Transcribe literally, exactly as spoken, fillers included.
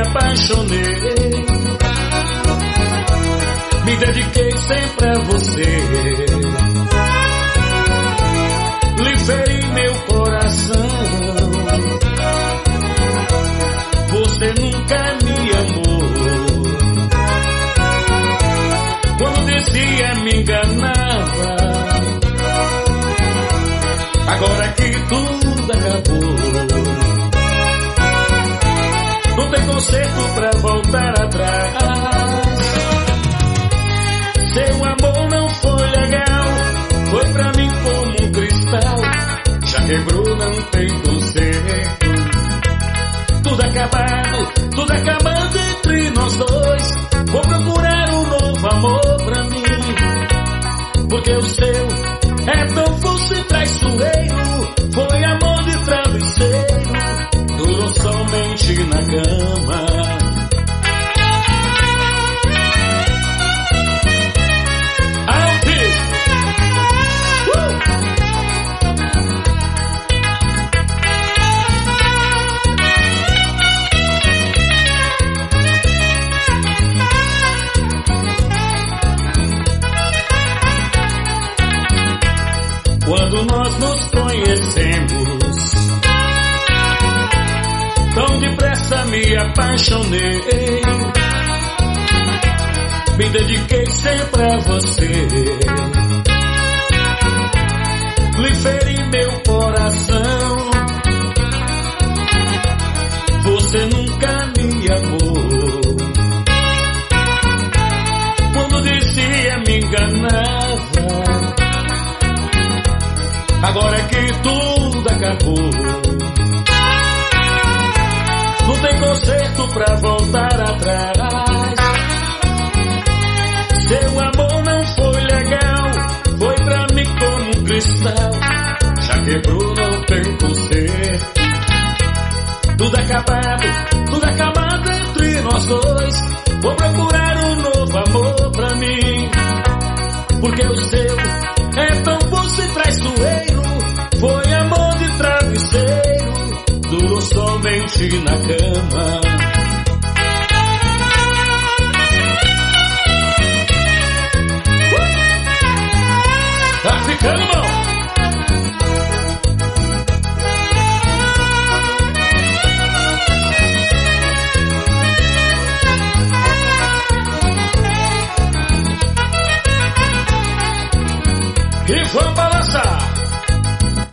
apaixonei, me dediquei sempre a você, lhe feri meu coração. Você nunca me amou, quando dizia me enganava. Agora que tudo acabou, não tem conserto pra voltar atrás. Seu amor não foi legal, foi pra mim como um cristal. Já quebrou, não tem conserto. Tudo acabado, tudo acabado entre nós dois. Vou procurar um novo amor pra mim, porque o seu é tão falso e traiçoeiro. Foi amor de travesseiro, durou somente na cama. Quando nós nos conhecemos, tão depressa me apaixonei, me dediquei sempre a você, lhe feri meu coração. Você nunca me amou, quando dizia me enganava. Agora que tudo acabou, não tem conserto pra voltar atrás. Seu amor não foi legal, foi pra mim como um cristal. Já quebrou, não tem conserto. Tudo acabado, tudo acabado entre nós dois. Vou procurar um novo amor pra mim, porque o seu é tão falso e traiçoeiro. Foi amor de travesseiro, durou somente na cama.